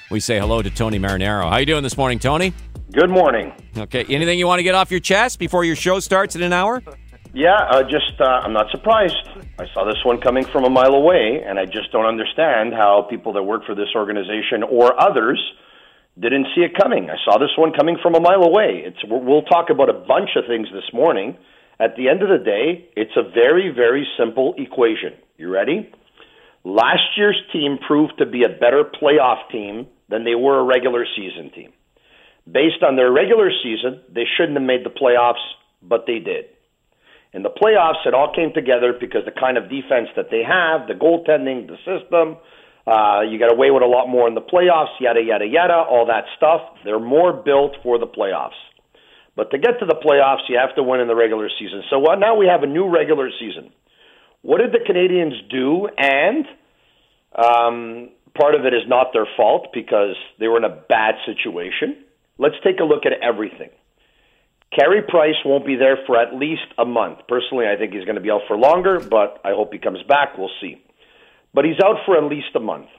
We say hello to Tony Marinaro. How you doing this morning, Tony? Good morning. Okay, anything you want to get off your chest before your show starts in an hour? Yeah, I'm not surprised. I saw this one coming from a mile away, and I just don't understand how people that work for this organization or others didn't see it coming. I saw this one coming from a mile away. We'll talk about a bunch of things this morning. At the end of the day, it's a very, very simple equation. You ready? Last year's team proved to be a better playoff team than they were a regular season team. Based on their regular season, they shouldn't have made the playoffs, but they did. In the playoffs, it all came together because the kind of defense that they have, the goaltending, the system, you got away with a lot more in the playoffs, yada, yada, yada, all that stuff. They're more built for the playoffs. But to get to the playoffs, you have to win in the regular season. So now we have a new regular season. What did the Canadians do? And part of it is not their fault because they were in a bad situation. Let's take a look at everything. Carey Price won't be there for at least a month. Personally, I think he's going to be out for longer, but I hope he comes back. We'll see. But he's out for at least a month.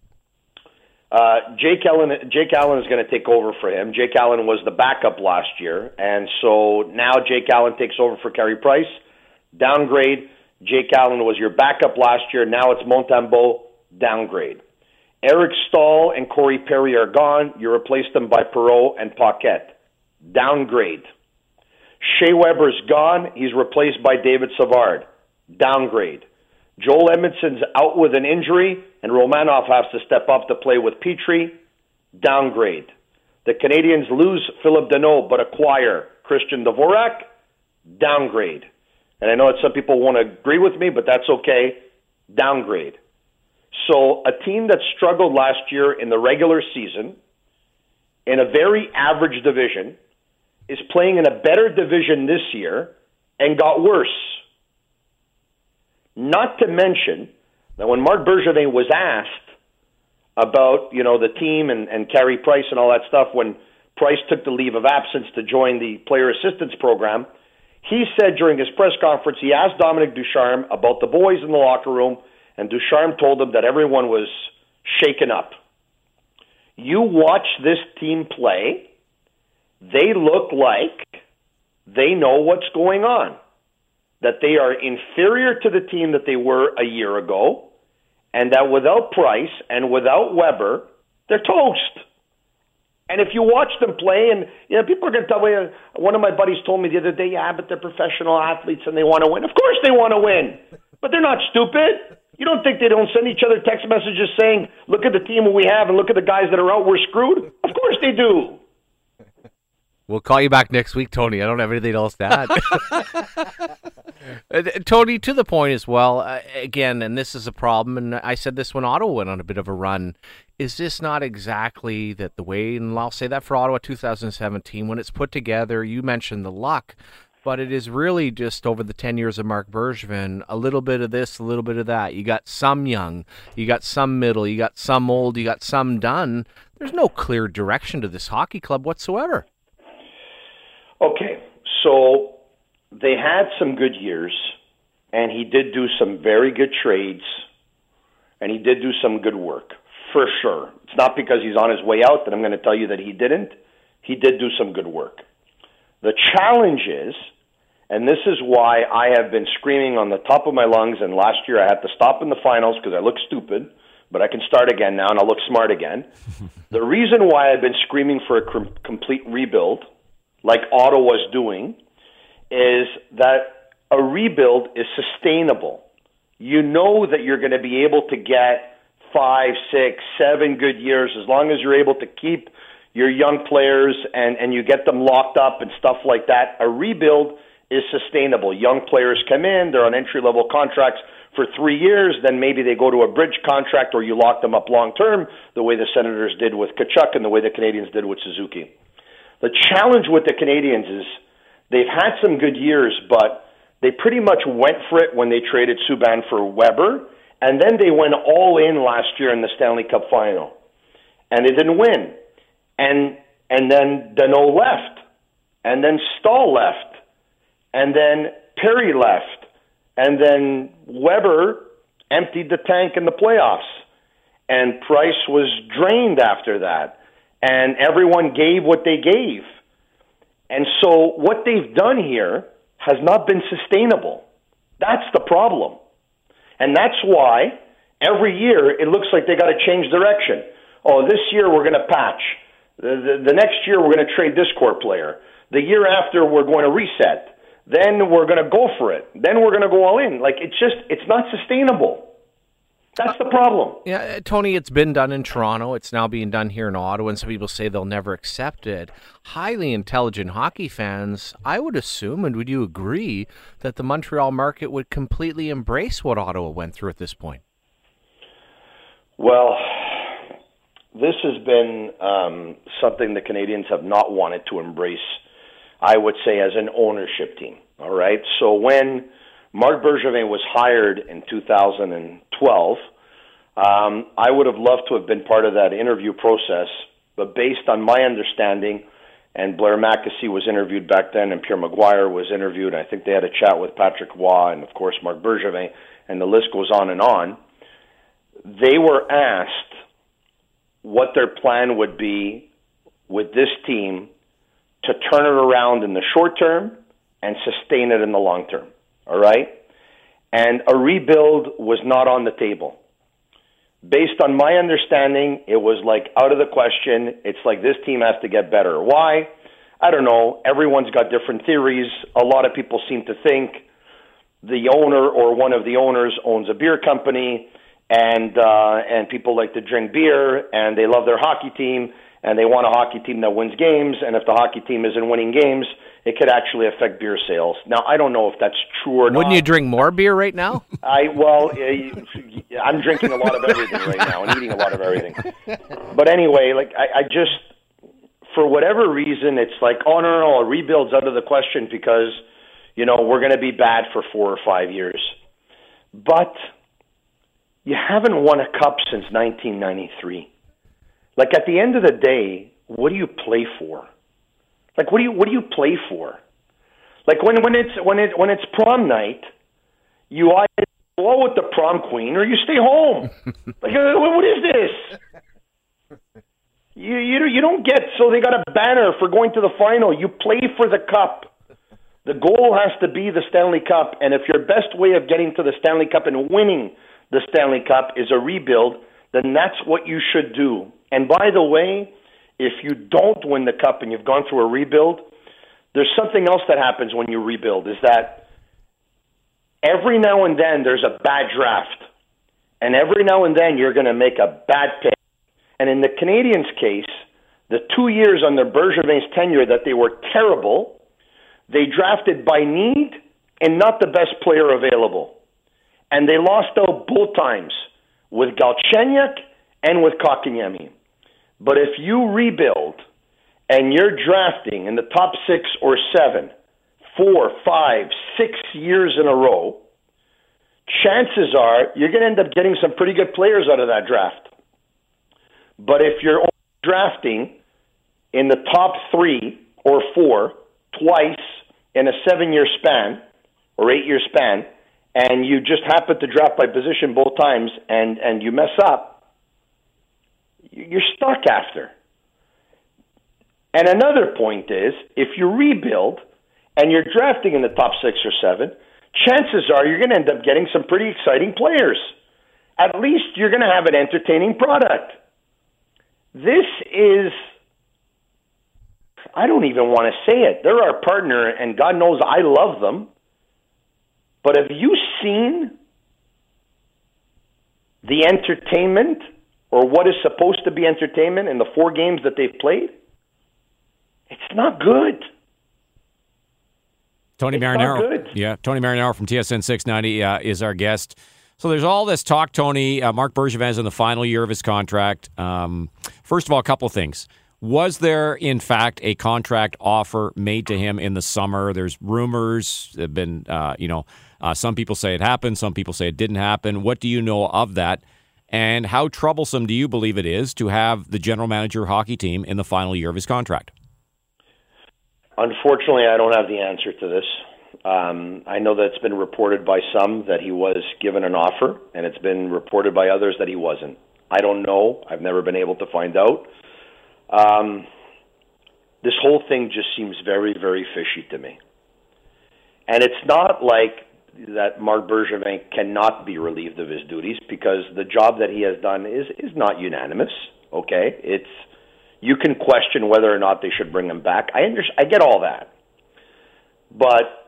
Jake Allen is going to take over for him. Jake Allen was the backup last year, and so now Jake Allen takes over for Carey Price. Downgrade. Jake Allen was your backup last year. Now it's Montembeault. Downgrade. Eric Staal and Corey Perry are gone. You replace them by Perreault and Paquette. Downgrade. Shea Weber's gone. He's replaced by David Savard. Downgrade. Joel Edmondson's out with an injury, and Romanov has to step up to play with Petrie. Downgrade. The Canadians lose Philip Deneau but acquire Christian Dvorak. Downgrade. And I know that some people won't agree with me, but that's okay. Downgrade. So a team that struggled last year in the regular season, in a very average division, is playing in a better division this year and got worse. Not to mention that when Marc Bergevin was asked about, the team and Carey Price and all that stuff, when Price took the leave of absence to join the player assistance program, he said during his press conference, he asked Dominic Ducharme about the boys in the locker room, and Ducharme told him that everyone was shaken up. You watch this team play, they look like they know what's going on, that they are inferior to the team that they were a year ago, and that without Price and without Weber, they're toast. And if you watch them play, and people are going to tell me, one of my buddies told me the other day, yeah, but they're professional athletes and they want to win. Of course they want to win, but they're not stupid. You don't think they don't send each other text messages saying, look at the team we have and look at the guys that are out, we're screwed? Of course they do. We'll call you back next week, Tony. I don't have anything else to add. Tony, to the point as well, again, and this is a problem, and I said this when Ottawa went on a bit of a run, is this not exactly that the way, and I'll say that for Ottawa 2017, when it's put together, you mentioned the luck, but it is really just over the 10 years of Marc Bergevin, a little bit of this, a little bit of that. You got some young, you got some middle, you got some old, you got some done. There's no clear direction to this hockey club whatsoever. Okay, so they had some good years, and he did do some very good trades, and he did do some good work, for sure. It's not because he's on his way out that I'm going to tell you that he didn't. He did do some good work. The challenge is, and this is why I have been screaming on the top of my lungs, and last year I had to stop in the finals because I look stupid, but I can start again now and I'll look smart again. The reason why I've been screaming for a complete rebuild, like Ottawa's doing, is that a rebuild is sustainable. You know that you're going to be able to get 5, 6, 7 good years as long as you're able to keep your young players and you get them locked up and stuff like that. A rebuild is sustainable. Young players come in, they're on entry-level contracts for 3 years, then maybe they go to a bridge contract or you lock them up long-term, the way the Senators did with Tkachuk and the way the Canadians did with Suzuki. The challenge with the Canadians is they've had some good years, but they pretty much went for it when they traded Subban for Weber, and then they went all in last year in the Stanley Cup final. And they didn't win. And then Deneau left, and then Staal left, and then Perry left, and then Weber emptied the tank in the playoffs. and Price was drained after that, and everyone gave what they gave. And so what they've done here has not been sustainable. That's the problem. And that's why every year it looks like they got to change direction. Oh, this year we're going to patch. The next year we're going to trade this core player. The year after we're going to reset. Then we're going to go for it. Then we're going to go all in. Like, it's not sustainable. That's the problem. Yeah, Tony, it's been done in Toronto. It's now being done here in Ottawa, and some people say they'll never accept it. Highly intelligent hockey fans, I would assume, and would you agree, that the Montreal market would completely embrace what Ottawa went through at this point? Well, this has been something the Canadians have not wanted to embrace, I would say, as an ownership team. All right? So when Marc Bergevin was hired in 2012, I would have loved to have been part of that interview process, but based on my understanding, and Blair Mackesy was interviewed back then, and Pierre Maguire was interviewed, I think they had a chat with Patrick Roy and, of course, Marc Bergevin, and the list goes on and on. They were asked what their plan would be with this team to turn it around in the short term and sustain it in the long term. All right? And a rebuild was not on the table. Based on my understanding, it was like out of the question. It's like this team has to get better. Why? I don't know. Everyone's got different theories. A lot of people seem to think the owner or one of the owners owns a beer company, and people like to drink beer, and they love their hockey team, and they want a hockey team that wins games, and if the hockey team isn't winning games, it could actually affect beer sales. Now, I don't know if that's true or not. Wouldn't you drink more beer right now? I'm drinking a lot of everything right now and eating a lot of everything. But anyway, like I just, for whatever reason, it's like, oh, no, a rebuild's out of the question because, we're going to be bad for 4 or 5 years. But you haven't won a cup since 1993. Like, at the end of the day, what do you play for? Like, what do you play for? Like, when it's prom night, you either go out with the prom queen or you stay home. Like, what is this? You don't get, so they got a banner for going to the final. You play for the cup. The goal has to be the Stanley Cup, and if your best way of getting to the Stanley Cup and winning the Stanley Cup is a rebuild, then that's what you should do. And by the way, if you don't win the cup and you've gone through a rebuild, there's something else that happens when you rebuild, is that every now and then there's a bad draft. And every now and then you're going to make a bad pick. And in the Canadians' case, the 2 years under Bergevin's tenure that they were terrible, they drafted by need and not the best player available. And they lost out both times with Galchenyuk and with Kotkaniemi. But if you rebuild and you're drafting in the top 6 or 7, 4, 5, 6 years in a row, chances are you're going to end up getting some pretty good players out of that draft. But if you're only drafting in the top 3 or 4 twice in a 7-year span or 8-year span, and you just happen to draft by position both times and you mess up, you're stuck after. And another point is, if you rebuild and you're drafting in the top 6 or 7, chances are you're going to end up getting some pretty exciting players. At least you're going to have an entertaining product. This is, I don't even want to say it. They're our partner, and God knows I love them. But have you seen the entertainment or what is supposed to be entertainment in the 4 games that they've played? It's not good. Tony Marinaro. Tony Marinaro from TSN 690 is our guest. So there's all this talk, Tony. Marc Bergevin is in the final year of his contract. First of all, a couple of things. Was there, in fact, a contract offer made to him in the summer? There's rumors. There have been, some people say it happened. Some people say it didn't happen. What do you know of that? And how troublesome do you believe it is to have the general manager hockey team in the final year of his contract? Unfortunately, I don't have the answer to this. I know that it's been reported by some that he was given an offer, and it's been reported by others that he wasn't. I don't know. I've never been able to find out. This whole thing just seems very, very fishy to me. And it's not like that Marc Bergevin cannot be relieved of his duties, because the job that he has done is not unanimous, okay? You can question whether or not they should bring him back. I get all that. But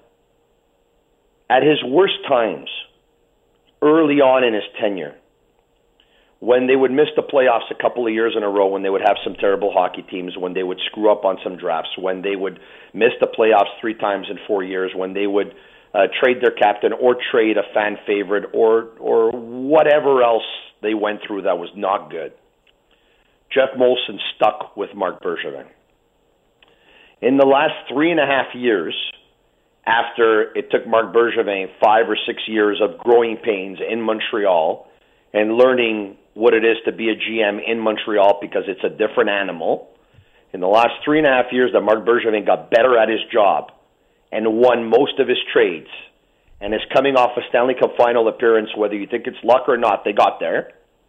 at his worst times, early on in his tenure, when they would miss the playoffs a couple of years in a row, when they would have some terrible hockey teams, when they would screw up on some drafts, when they would miss the playoffs 3 times in 4 years, when they would trade their captain or trade a fan favorite or whatever else they went through that was not good, Jeff Molson stuck with Marc Bergevin. In the last 3.5 years, after it took Marc Bergevin 5 or 6 years of growing pains in Montreal and learning what it is to be a GM in Montreal, because it's a different animal, in the last 3.5 years that Marc Bergevin got better at his job and won most of his trades and is coming off a Stanley Cup final appearance, whether you think it's luck or not, they got there.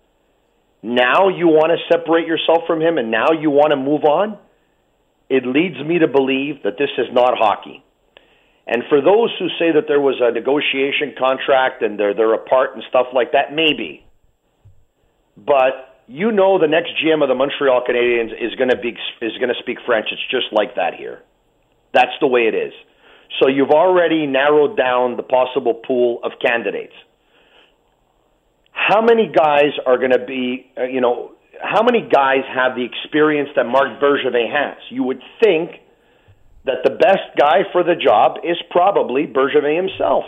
Now you want to separate yourself from him, and now you want to move on? It leads me to believe that this is not hockey. And for those who say that there was a negotiation contract and they're apart and stuff like that, maybe. But you know the next GM of the Montreal Canadiens is going to speak French. It's just like that here. That's the way it is. So you've already narrowed down the possible pool of candidates. How many guys are going to be, how many guys have the experience that Marc Bergevin has? You would think that the best guy for the job is probably Bergevin himself.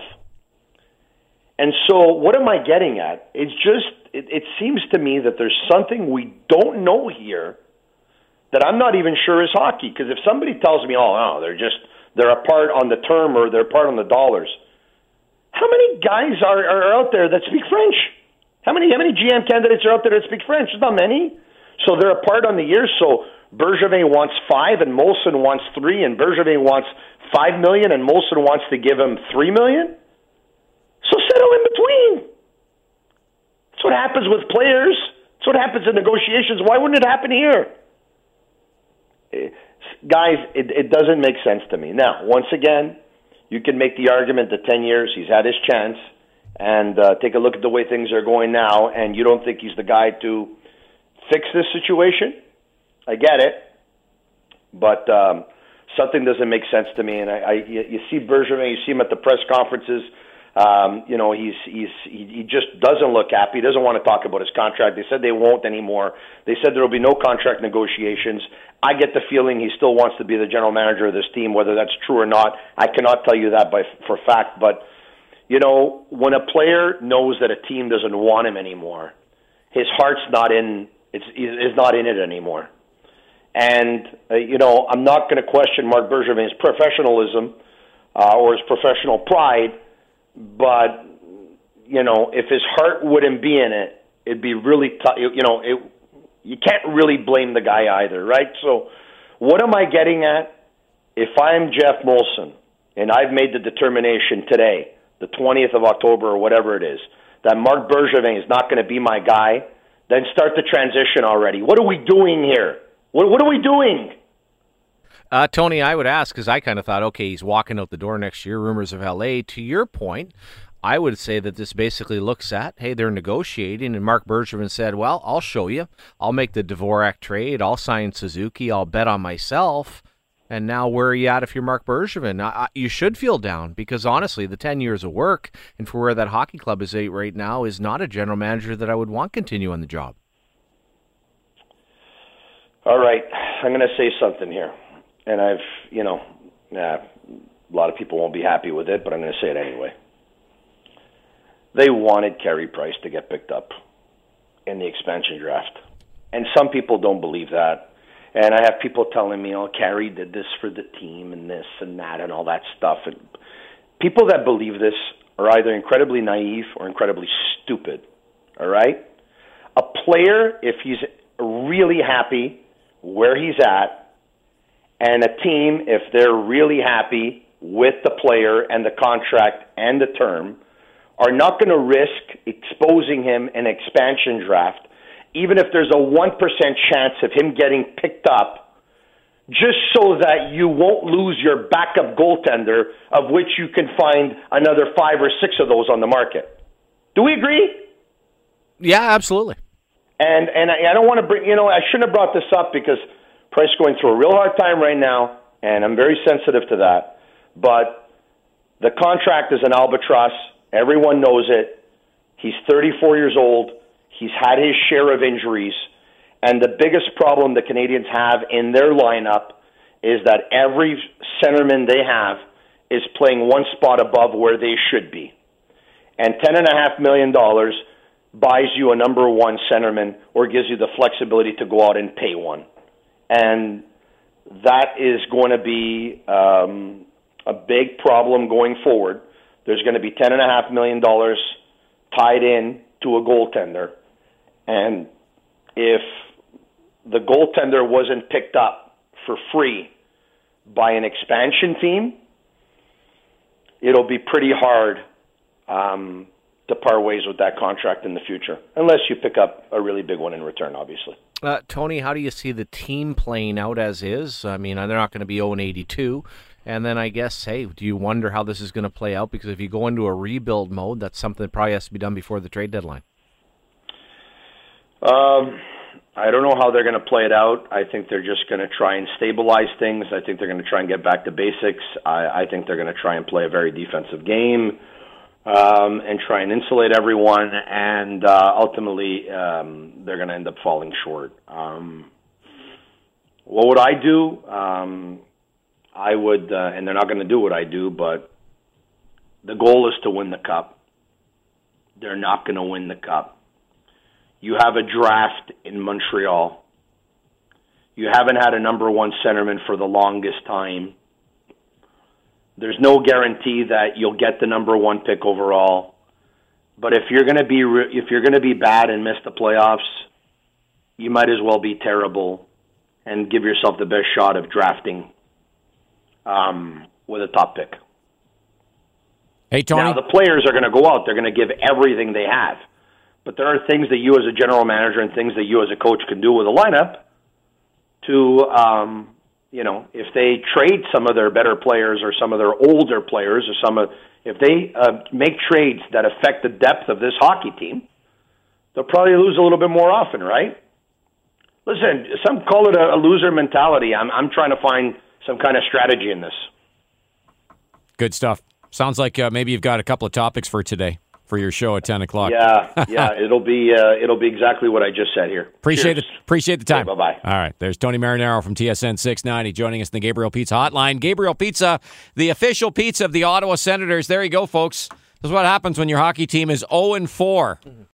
And so what am I getting at? It's just, it seems to me that there's something we don't know here that I'm not even sure is hockey. Because if somebody tells me, oh, no, they're apart on the term or they're apart on the dollars, how many guys are out there that speak French? How many GM candidates are out there that speak French? There's not many. So they're apart on the years. So Bergevin wants 5 and Molson wants 3, and Bergevin wants $5 million and Molson wants to give him $3 million. So settle in between. That's what happens with players. That's what happens in negotiations. Why wouldn't it happen here? Guys, it doesn't make sense to me. Now, once again, you can make the argument that 10 years he's had his chance, and take a look at the way things are going now, and you don't think he's the guy to fix this situation. I get it, but something doesn't make sense to me. And you see Bergevin, you see him at the press conferences. He just doesn't look happy. He doesn't want to talk about his contract. They said they won't anymore. They said there will be no contract negotiations. I get the feeling he still wants to be the general manager of this team. Whether that's true or not, I cannot tell you that for fact. But when a player knows that a team doesn't want him anymore, his heart's not in. Is not in it anymore. And I'm not going to question Marc Bergevin's professionalism or his professional pride. But, if his heart wouldn't be in it, it'd be really tough. You can't really blame the guy either, right? So what am I getting at? If I'm Jeff Molson and I've made the determination today, the 20th of October or whatever it is, that Marc Bergevin is not going to be my guy, then start the transition already. What are we doing here? What are we doing? Tony, I would ask, because I kind of thought, okay, he's walking out the door next year, rumors of L.A. To your point, I would say that this basically looks at, hey, they're negotiating, and Marc Bergevin said, well, I'll show you. I'll make the Dvorak trade. I'll sign Suzuki. I'll bet on myself. And now where are you at if you're Marc Bergevin? You should feel down, because honestly, the 10 years of work and for where that hockey club is at right now is not a general manager that I would want continue on the job. All right, I'm going to say something here. And a lot of people won't be happy with it, but I'm going to say it anyway. They wanted Carey Price to get picked up in the expansion draft. And some people don't believe that. And I have people telling me, Carey did this for the team and this and that and all that stuff. And people that believe this are either incredibly naive or incredibly stupid, all right? A player, if he's really happy where he's at, and a team, if they're really happy with the player and the contract and the term, are not going to risk exposing him in an expansion draft even if there's a 1% chance of him getting picked up, just so that you won't lose your backup goaltender, of which you can find another 5 or 6 of those on the market. Do we agree? Yeah, absolutely. And I don't want to bring, I shouldn't have brought this up because Price is going through a real hard time right now, and I'm very sensitive to that. But the contract is an albatross. Everyone knows it. He's 34 years old. He's had his share of injuries. And the biggest problem the Canadians have in their lineup is that every centerman they have is playing one spot above where they should be. And $10.5 million buys you a number one centerman or gives you the flexibility to go out and pay one. And that is going to be a big problem going forward. There's going to be $10.5 million tied in to a goaltender. And if the goaltender wasn't picked up for free by an expansion team, it'll be pretty hard to part ways with that contract in the future, unless you pick up a really big one in return, obviously. Tony, how do you see the team playing out as is? I mean, they're not going to be 0-82. And then I guess, hey, do you wonder how this is going to play out? Because if you go into a rebuild mode, that's something that probably has to be done before the trade deadline. I don't know how they're going to play it out. I think they're just going to try and stabilize things. I think they're going to try and get back to basics. I think they're going to try and play a very defensive game and try and insulate everyone. And ultimately, they're going to end up falling short. What would I do? I would, and they're not going to do what I do, but the goal is to win the Cup. They're not going to win the Cup. You have a draft in Montreal. You haven't had a number one centerman for the longest time. There's no guarantee that you'll get the number one pick overall. But if you're going to be bad and miss the playoffs, you might as well be terrible and give yourself the best shot of drafting with a top pick. Hey, Tony. Now, the players are going to go out. They're going to give everything they have. But there are things that you as a general manager and things that you as a coach can do with a lineup to, if they trade some of their better players or some of their older players or if they make trades that affect the depth of this hockey team, they'll probably lose a little bit more often, right? Listen, some call it a loser mentality. I'm trying to find some kind of strategy in this. Good stuff. Sounds like maybe you've got a couple of topics for today for your show at 10 o'clock. Yeah, it'll be exactly what I just said here. Appreciate the time. Okay, bye-bye. All right, there's Tony Marinaro from TSN 690 joining us in the Gabriel Pizza Hotline. Gabriel Pizza, the official pizza of the Ottawa Senators. There you go, folks. This is what happens when your hockey team is 0-4.